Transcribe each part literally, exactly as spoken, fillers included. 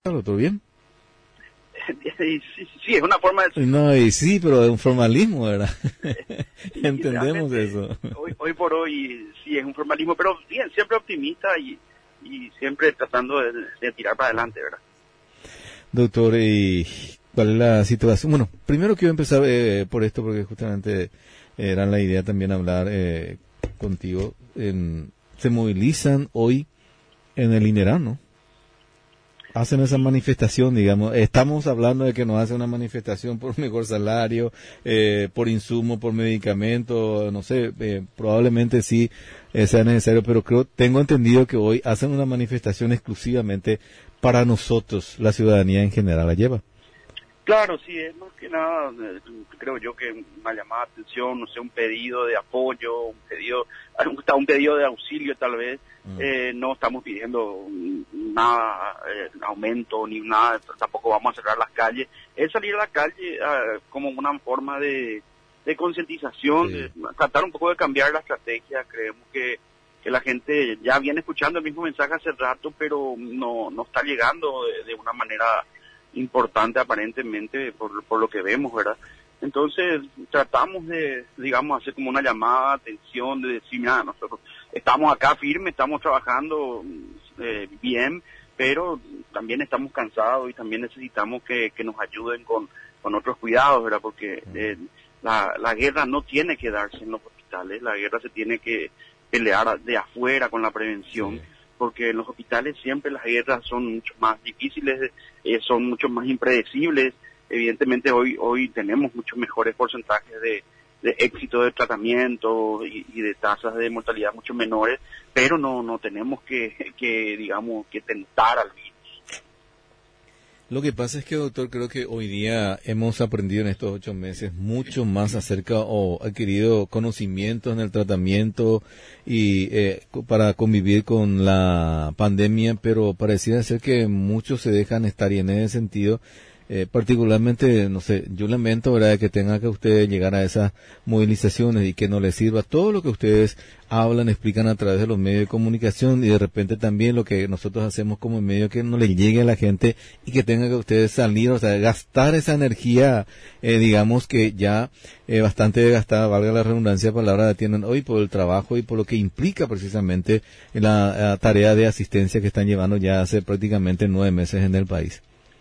¿Todo bien? Sí, sí, sí, es una forma de... No, y sí, pero de un formalismo, ¿verdad? Y Entendemos eso. Hoy, hoy por hoy sí es un formalismo, pero bien, siempre optimista y, y siempre tratando de, de tirar para adelante, ¿verdad? Doctor, ¿y cuál es la situación? Bueno, primero quiero empezar eh, por esto, porque justamente era la idea también hablar eh, contigo. En, se movilizan hoy en el INERAN, ¿no? Hacen esa manifestación, digamos. Estamos hablando de que nos hace una manifestación por mejor salario, eh, por insumo, por medicamento, no sé, eh, probablemente sí eh, sea necesario, pero creo, tengo entendido que hoy hacen una manifestación exclusivamente para nosotros, la ciudadanía en general la lleva. Claro, sí, es más que nada, eh, creo yo que una llamada de atención, no sé, un pedido de apoyo, un pedido, hasta un pedido de auxilio tal vez. Mm. Eh, no estamos pidiendo nada, eh, aumento ni nada, tampoco vamos a cerrar las calles. Es salir a la calle eh, como una forma de, de concientización, sí. de tratar un poco de cambiar la estrategia. Creemos que, que la gente ya viene escuchando el mismo mensaje hace rato, pero no, no está llegando de, de una manera importante aparentemente por, por lo que vemos, ¿verdad? Entonces tratamos de, digamos, hacer como una llamada de atención, de decir, mira, nosotros estamos acá firmes, estamos trabajando eh, bien, pero también estamos cansados y también necesitamos que, que nos ayuden con, con otros cuidados, ¿verdad? Porque eh, la, la guerra no tiene que darse en los hospitales, la guerra se tiene que pelear de afuera con la prevención. Sí. Porque en los hospitales siempre las guerras son mucho más difíciles, eh, son mucho más impredecibles. Evidentemente hoy hoy tenemos muchos mejores porcentajes de, de éxito de tratamiento y, y de tasas de mortalidad mucho menores, pero no no tenemos que, que digamos, que tentar al virus. Lo que pasa es que, doctor, creo que hoy día hemos aprendido en estos ocho meses mucho más acerca o adquirido conocimientos en el tratamiento y eh, para convivir con la pandemia, pero pareciera ser que muchos se dejan estar y en ese sentido, eh, particularmente, no sé, yo lamento, ¿verdad?, que tenga que usted llegar a esas movilizaciones y que no les sirva todo lo que ustedes hablan, explican a través de los medios de comunicación y de repente también lo que nosotros hacemos como medio que no le llegue a la gente y que tenga que ustedes salir, o sea, gastar esa energía, eh, digamos que ya eh, bastante gastada, valga la redundancia, palabra tienen hoy por el trabajo y por lo que implica precisamente la, la tarea de asistencia que están llevando ya hace prácticamente nueve meses en el país.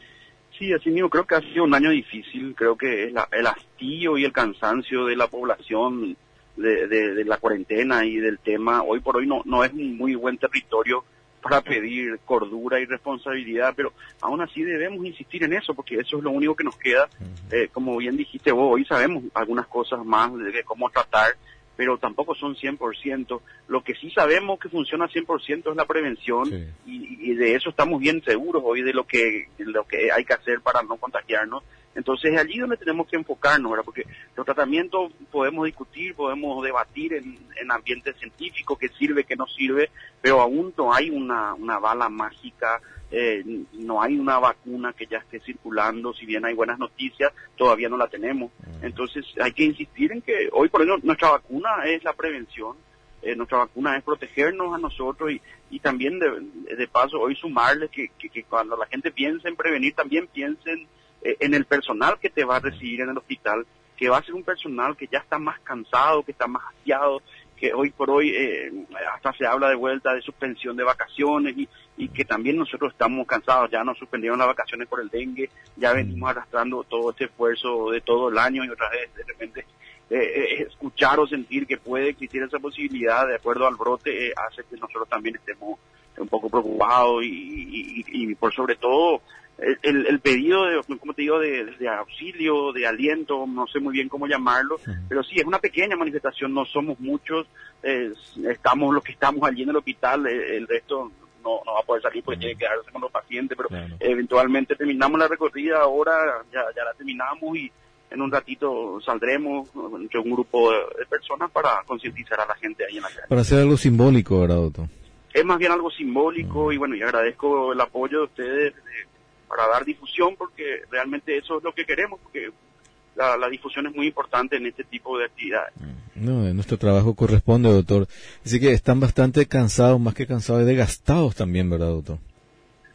Sí, así mismo creo que ha sido un año difícil, creo que es la, el hastío y el cansancio de la población de, de, de la cuarentena y del tema, hoy por hoy no, no es un muy buen territorio para pedir cordura y responsabilidad, pero aún así debemos insistir en eso, porque eso es lo único que nos queda. Eh, como bien dijiste vos, hoy sabemos algunas cosas más de, de cómo tratar, pero tampoco son cien por ciento. Lo que sí sabemos que funciona cien por ciento es la prevención, sí. y, y de eso estamos bien seguros hoy de lo que de lo que hay que hacer para no contagiarnos. Entonces es allí donde tenemos que enfocarnos, ¿verdad? Porque los tratamientos podemos discutir, podemos debatir en, en ambientes científicos qué sirve, qué no sirve, pero aún no hay una, una bala mágica, eh, no hay una vacuna que ya esté circulando. Si bien hay buenas noticias, todavía no la tenemos. Entonces hay que insistir en que hoy por hoy nuestra vacuna es la prevención, eh, nuestra vacuna es protegernos a nosotros y, y también de, de paso hoy sumarles que, que, que cuando la gente piense en prevenir, también piensen eh, en el personal que te va a recibir en el hospital, que va a ser un personal que ya está más cansado, que está más hastiado, que hoy por hoy eh, hasta se habla de vuelta de suspensión de vacaciones y, y que también nosotros estamos cansados. Ya nos suspendieron las vacaciones por el dengue, ya venimos arrastrando todo este esfuerzo de todo el año y otra vez de repente eh, eh, escuchar o sentir que puede existir esa posibilidad de acuerdo al brote eh, hace que nosotros también estemos un poco preocupados y, y, y, y por sobre todo el, el pedido de, como te digo, de, de auxilio, de aliento, no sé muy bien cómo llamarlo, sí. Pero sí, es una pequeña manifestación, no somos muchos, eh, estamos los que estamos allí en el hospital, eh, el resto no, no va a poder salir porque uh-huh. tiene que quedarse con los pacientes, pero claro. Eventualmente terminamos la recorrida, ahora ya, ya la terminamos y en un ratito saldremos entre un grupo de, de personas para concientizar a la gente ahí en la calle. Para hacer algo simbólico, ¿verdad, doctor? Es más bien algo simbólico uh-huh. y bueno, y agradezco el apoyo de ustedes eh, para dar difusión, porque realmente eso es lo que queremos, porque la, la difusión es muy importante en este tipo de actividades. No, nuestro trabajo corresponde, doctor. Así que están bastante cansados, más que cansados, y desgastados también, ¿verdad, doctor?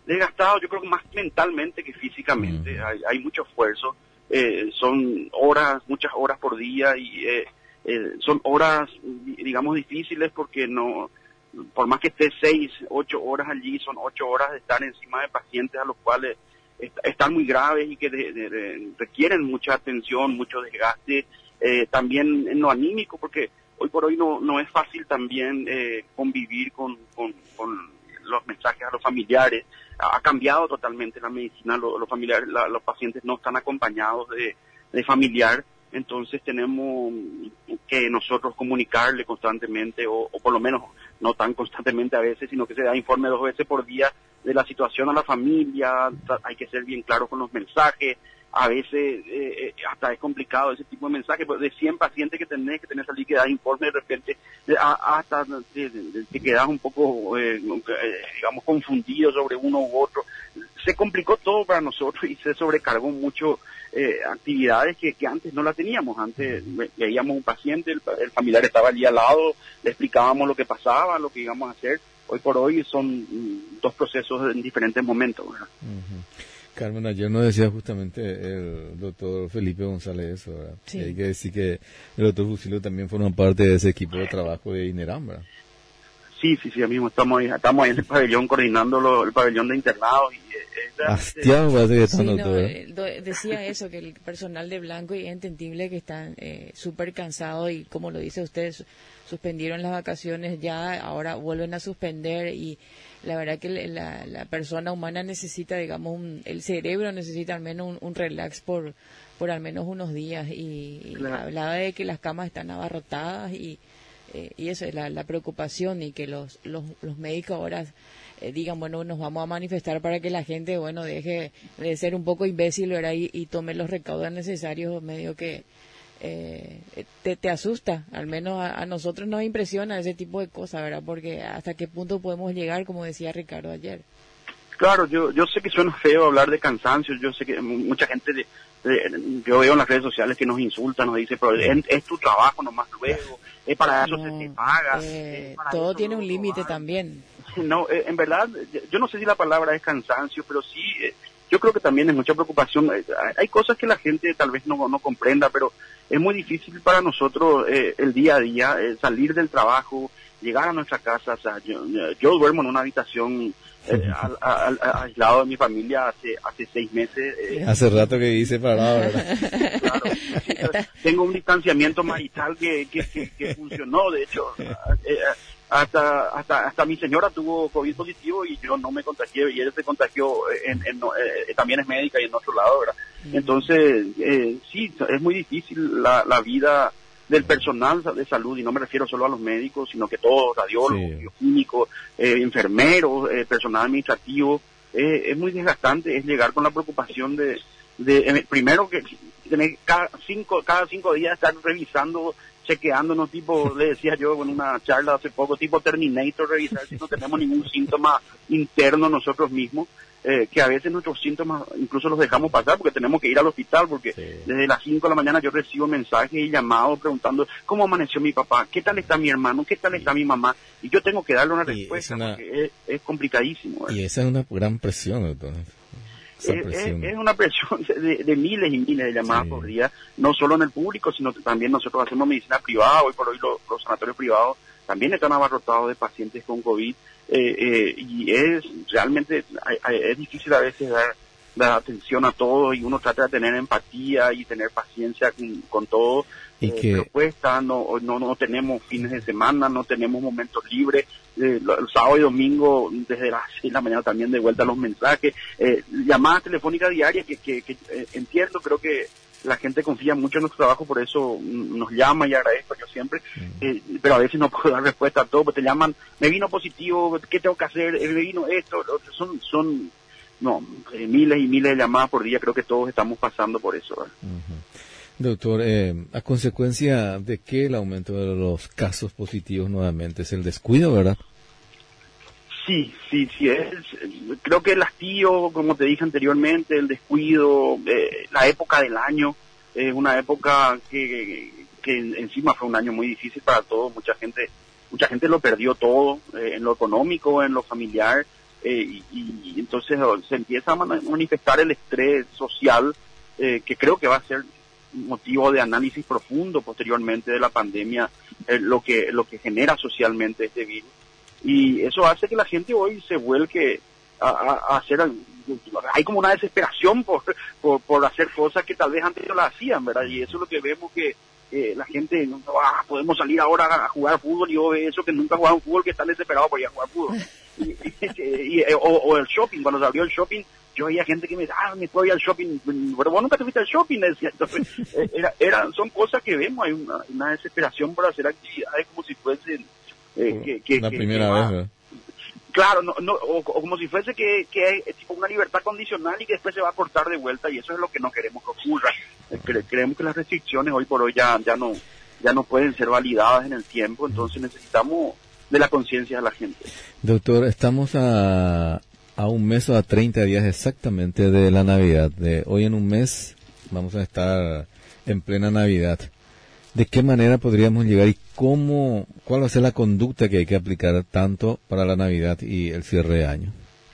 desgastado, yo creo que más mentalmente que físicamente. Uh-huh. Hay, hay mucho esfuerzo, eh, son horas, muchas horas por día y eh, eh, son horas, digamos, difíciles porque no, por más que esté seis, ocho horas allí, son ocho horas de estar encima de pacientes a los cuales est- están muy graves y que de, de, de, requieren mucha atención, mucho desgaste, eh, también en lo anímico, porque hoy por hoy no, no es fácil también eh, convivir con, con, con los mensajes a los familiares. Ha cambiado totalmente la medicina, los, los familiares, la, los pacientes no están acompañados de, de familiar, entonces tenemos que nosotros comunicarle constantemente, o, o por lo menos no tan constantemente a veces, sino que se da informe dos veces por día de la situación a la familia, hay que ser bien claros con los mensajes. A veces eh, hasta es complicado ese tipo de mensajes, pues de cien pacientes que tenés que tener salir que dar informe, de repente eh, hasta te, te quedas un poco, eh, digamos, confundido sobre uno u otro. Se complicó todo para nosotros y se sobrecargó mucho eh, actividades que, que antes no la teníamos. Antes veíamos un paciente, el, el familiar estaba allí al lado, le explicábamos lo que pasaba, lo que íbamos a hacer. Hoy por hoy son dos procesos en diferentes momentos, ¿verdad? Uh-huh. Carmen, ayer nos decía justamente el doctor Felipe González eso, ¿verdad? Sí. Hay que decir que el doctor Fusilio también forma parte de ese equipo de trabajo de INERAM, ¿verdad? Sí, sí, sí, mismo estamos ahí, estamos ahí en el pabellón coordinando lo, el pabellón de internados. Y, eh, Hastiado parece que están, sí, doctor. No, eh, decía eso, que el personal de blanco, y es entendible que están eh, súper cansados y, como lo dice usted, suspendieron las vacaciones ya, ahora vuelven a suspender y la verdad que la, la persona humana necesita, digamos, un, el cerebro necesita al menos un, un relax por por al menos unos días y, claro. y hablaba de que las camas están abarrotadas y eh, y eso es la, la preocupación y que los los, los médicos ahora eh, digan, bueno, nos vamos a manifestar para que la gente, bueno, deje de ser un poco imbécil, ¿verdad? Y, y tome los recaudos necesarios, medio que Eh, te, te asusta, al menos a, a nosotros nos impresiona ese tipo de cosas, ¿verdad? Porque hasta qué punto podemos llegar, como decía Ricardo ayer. Claro, yo yo sé que suena feo hablar de cansancio, yo sé que mucha gente, de, de, yo veo en las redes sociales que nos insulta, nos dice, pero es, es tu trabajo nomás luego, es para eso no, se te paga. Eh, todo tiene un límite también. No, eh, en verdad, yo no sé si la palabra es cansancio, pero sí, eh, yo creo que también es mucha preocupación. Eh, hay cosas que la gente tal vez no, no comprenda, pero es muy difícil para nosotros eh, el día a día, eh, salir del trabajo, llegar a nuestra casa. O sea, yo, yo duermo en una habitación eh, al, al, al, aislado de mi familia hace hace seis meses. Eh. Hace rato que hice parado, ¿verdad? Claro, sí, tengo un distanciamiento marital que, que, que, que funcionó, de hecho. Eh, hasta hasta hasta mi señora tuvo COVID positivo y yo no me contagié, y ella se contagió, en, en, eh, también es médica y en otro lado, ¿verdad? Mm. Entonces, eh, sí, es muy difícil la, la vida del personal de salud, y no me refiero solo a los médicos, sino que todos, radiólogos, sí. bioquímicos, eh, enfermeros, eh, personal administrativo, eh, es muy desgastante, es llegar con la preocupación de, de eh, primero que tener cada cinco, cada cinco días estar revisando, chequeándonos, tipo, le decía yo en una charla hace poco, tipo Terminator, revisar si no tenemos ningún síntoma interno nosotros mismos, eh, que a veces nuestros síntomas incluso los dejamos pasar porque tenemos que ir al hospital, porque sí. desde las cinco de la mañana yo recibo mensajes y llamados preguntando cómo amaneció mi papá, qué tal está mi hermano, qué tal está mi mamá, y yo tengo que darle una y respuesta, es una... porque es, es complicadísimo. ¿verdad? Y esa es una gran presión, entonces. Es, es, es una presión de, de miles y miles de llamadas sí. por día, no solo en el público, sino que también nosotros hacemos medicina privada. Hoy por hoy los, los sanatorios privados también están abarrotados de pacientes con COVID, eh, eh, y es realmente, es difícil a veces dar, dar atención a todo, y uno trata de tener empatía y tener paciencia con, con todo. Y eh, que... pero cuesta, no, no, no tenemos fines de semana, no tenemos momentos libres, eh, el sábado y domingo desde las seis de la mañana también de vuelta los mensajes, eh, llamadas telefónicas diarias que, que, que eh, entiendo, creo que la gente confía mucho en nuestro trabajo, por eso nos llama y agradezco yo siempre, uh-huh. eh, pero a veces no puedo dar respuesta a todo, porque te llaman, me vino positivo, ¿qué tengo que hacer? Eh, me vino esto, son, son no, eh, miles y miles de llamadas por día, creo que todos estamos pasando por eso. Uh-huh. Doctor, eh, ¿a consecuencia de qué el aumento de los casos positivos nuevamente? ¿Es el descuido, verdad? Sí, sí, sí, es, creo que el hastío, como te dije anteriormente, el descuido, eh, la época del año, es eh, una época que, que encima fue un año muy difícil para todos, mucha gente, mucha gente lo perdió todo, eh, en lo económico, en lo familiar, eh, y, y entonces se empieza a manifestar el estrés social, eh, que creo que va a ser motivo de análisis profundo posteriormente de la pandemia, eh, lo que lo que genera socialmente este virus, y eso hace que la gente hoy se vuelque a, a, a hacer, hay como una desesperación por, por por hacer cosas que tal vez antes no las hacían, ¿verdad? Y eso es lo que vemos, que eh, la gente, ah, podemos salir ahora a jugar fútbol, y yo veo eso que nunca jugaban fútbol, que están desesperados por ir a jugar fútbol. Y, y, y, o, o el shopping, cuando se abrió el shopping, yo veía gente que me decía, ah, me puedo ir al shopping, pero vos nunca te fuiste al shopping, decía. Entonces, era, era, son cosas que vemos, hay una, una desesperación por hacer actividades como si fuesen eh, que, que, la que, primera que, vez, ah, ¿verdad? Claro, no, no, o, o como si fuese que, que es tipo una libertad condicional y que después se va a cortar de vuelta, y eso es lo que no queremos que ocurra. Cre creemos que las restricciones hoy por hoy ya, ya no ya no pueden ser validadas en el tiempo, entonces necesitamos de la conciencia de la gente. Doctor, estamos a, a un mes o a treinta días exactamente de la Navidad. De hoy en un mes vamos a estar en plena Navidad. ¿De qué manera podríamos llegar y cómo, cuál va a ser la conducta que hay que aplicar tanto para la Navidad y el cierre de año?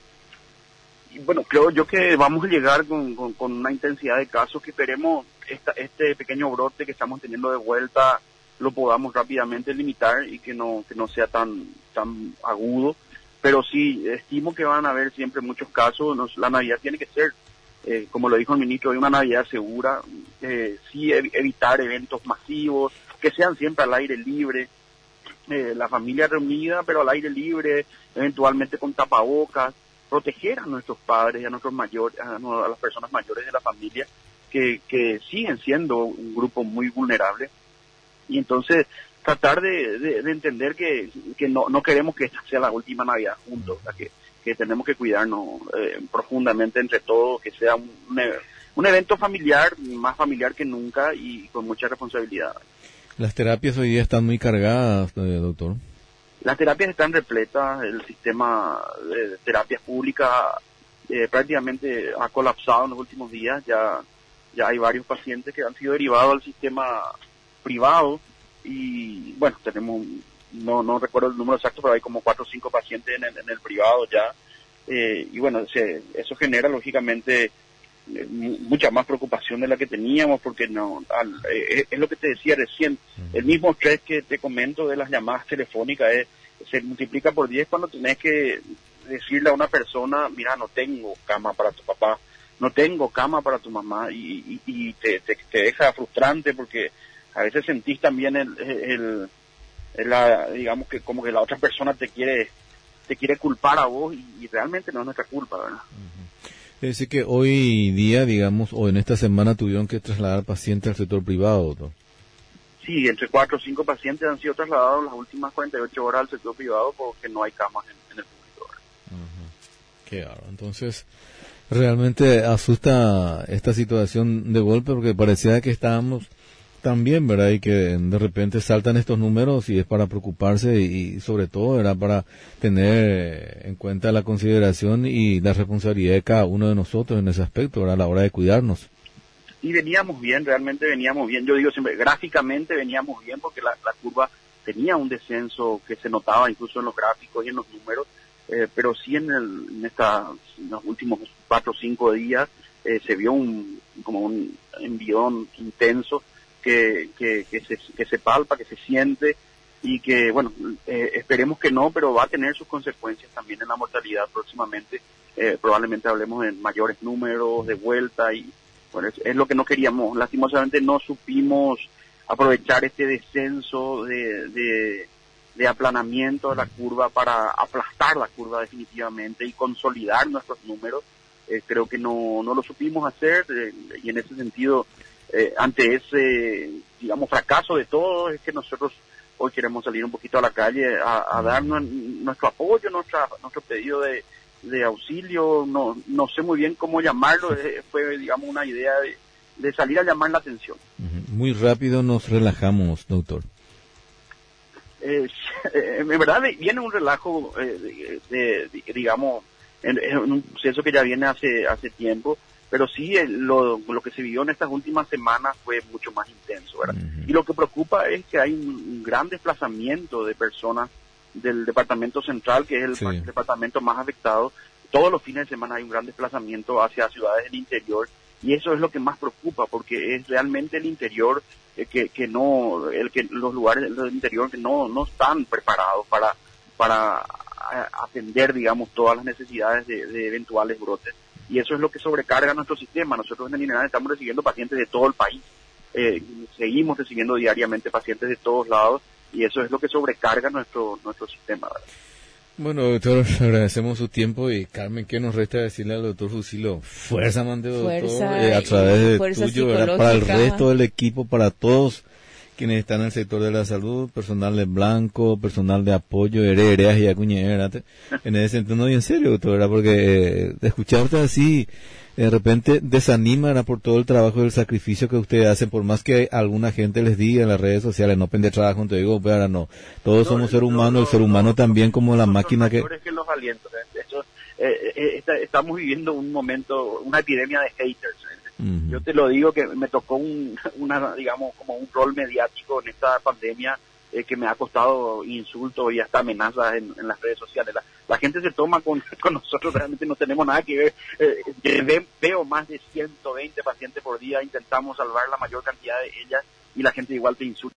Y bueno, creo yo que vamos a llegar con, con, con una intensidad de casos que esperemos esta, este pequeño brote que estamos teniendo de vuelta lo podamos rápidamente limitar y que no que no sea tan tan agudo, pero sí estimo que van a haber siempre muchos casos. Nos, la Navidad tiene que ser, eh, como lo dijo el ministro, una Navidad segura, eh, sí ev evitar eventos masivos, que sean siempre al aire libre, eh, la familia reunida pero al aire libre, eventualmente con tapabocas, proteger a nuestros padres y a nuestros mayores, a, a las personas mayores de la familia, que, que siguen siendo un grupo muy vulnerable. Y entonces tratar de, de, de entender que, que no, no queremos que esta sea la última Navidad juntos, o sea, que, que tenemos que cuidarnos eh, profundamente entre todos, que sea un, un, un evento familiar, más familiar que nunca y con mucha responsabilidad. Las terapias hoy día están muy cargadas, eh, doctor. Las terapias están repletas, el sistema de terapias públicas eh, prácticamente ha colapsado en los últimos días, ya, ya hay varios pacientes que han sido derivados al sistema privado, y bueno, tenemos, no no recuerdo el número exacto, pero hay como cuatro o cinco pacientes en el, en el privado ya, eh, y bueno, se, eso genera lógicamente eh, mucha más preocupación de la que teníamos, porque no al, eh, es lo que te decía recién, el mismo estrés que te comento de las llamadas telefónicas es, se multiplica por diez cuando tenés que decirle a una persona, mira, no tengo cama para tu papá, no tengo cama para tu mamá, y, y, y te, te, te deja frustrante, porque a veces sentís también el, el, el la, digamos que como que la otra persona te quiere te quiere culpar a vos, y, y realmente no es nuestra culpa, ¿verdad? Uh-huh. Es decir que hoy día, digamos, o en esta semana tuvieron que trasladar pacientes al sector privado, ¿no? Sí, entre cuatro o cinco pacientes han sido trasladados las últimas cuarenta y ocho horas al sector privado porque no hay camas en, en el público. Uh-huh. Claro, entonces realmente asusta esta situación de golpe, porque parecía que estábamos también, ¿verdad? Y que de repente saltan estos números y es para preocuparse, y, y sobre todo era para tener en cuenta la consideración y la responsabilidad de cada uno de nosotros en ese aspecto, ¿verdad? A la hora de cuidarnos. Y veníamos bien, realmente veníamos bien. Yo digo siempre, gráficamente veníamos bien, porque la, la curva tenía un descenso que se notaba incluso en los gráficos y en los números, eh, pero sí en, el, en, esta, en los últimos cuatro o cinco días eh, se vio un como un envión intenso, Que, que, que, se, que se palpa, que se siente, y que, bueno, eh, esperemos que no, pero va a tener sus consecuencias también en la mortalidad próximamente. Eh, probablemente hablemos de mayores números de vuelta, y bueno, es, es lo que no queríamos. Lastimosamente no supimos aprovechar este descenso de, de, de aplanamiento de la curva para aplastar la curva definitivamente y consolidar nuestros números. Eh, creo que no, no lo supimos hacer, eh, y en ese sentido, Eh, ante ese, digamos, fracaso de todos, es que nosotros hoy queremos salir un poquito a la calle a, a dar nuestro apoyo, nuestra, nuestro pedido de, de auxilio. No no sé muy bien cómo llamarlo, eh, fue, digamos, una idea de, de salir a llamar la atención. Muy rápido nos relajamos, doctor. Eh, en verdad viene un relajo, eh, de, de, de, digamos, en, en un proceso que ya viene hace hace tiempo, pero sí lo, lo que se vivió en estas últimas semanas fue mucho más intenso, ¿verdad? Uh-huh. Y lo que preocupa es que hay un, un gran desplazamiento de personas del departamento central, que es el Sí. departamento más afectado. Todos los fines de semana hay un gran desplazamiento hacia ciudades del interior, y eso es lo que más preocupa, porque es realmente el interior eh, que, que no, el que los lugares del interior que no, no están preparados para, para a- atender, digamos, todas las necesidades de, de eventuales brotes. Y eso es lo que sobrecarga nuestro sistema. Nosotros en el INERAN estamos recibiendo pacientes de todo el país. Eh, seguimos recibiendo diariamente pacientes de todos lados, y eso es lo que sobrecarga nuestro nuestro sistema, ¿verdad? Bueno, doctor, agradecemos su tiempo y Carmen, ¿qué nos resta decirle al doctor Fusilo? Fuerza, mande, doctor, Fuerza eh, a través y de fuerza tuyo, ¿verdad? Para el psicológica. resto del equipo, para todos quienes están en el sector de la salud, personal de blanco, personal de apoyo, heredas y acuñeras, en ese sentido, no, y en serio, doctor, ¿verdad? Porque eh, de escucharte así, de repente desanima, ¿verdad? Por todo el trabajo y el sacrificio que ustedes hacen, por más que alguna gente les diga en las redes sociales, no pende trabajo, te digo, pero no, todos No, somos seres no, humanos, no, el ser humano no, también como la son máquina que... mayores que los alientos. ¿eh? De hecho, eh, eh, está- estamos viviendo un momento, una epidemia de haters. ¿eh? Ujú. Yo te lo digo que me tocó un, una, digamos, como un rol mediático en esta pandemia eh, que me ha costado insultos y hasta amenazas en, en las redes sociales. La, la gente se toma con, con nosotros, realmente no tenemos nada que ver. Eh, eh, ve- veo más de ciento veinte pacientes por día, intentamos salvar la mayor cantidad de ellas y la gente igual te insulta.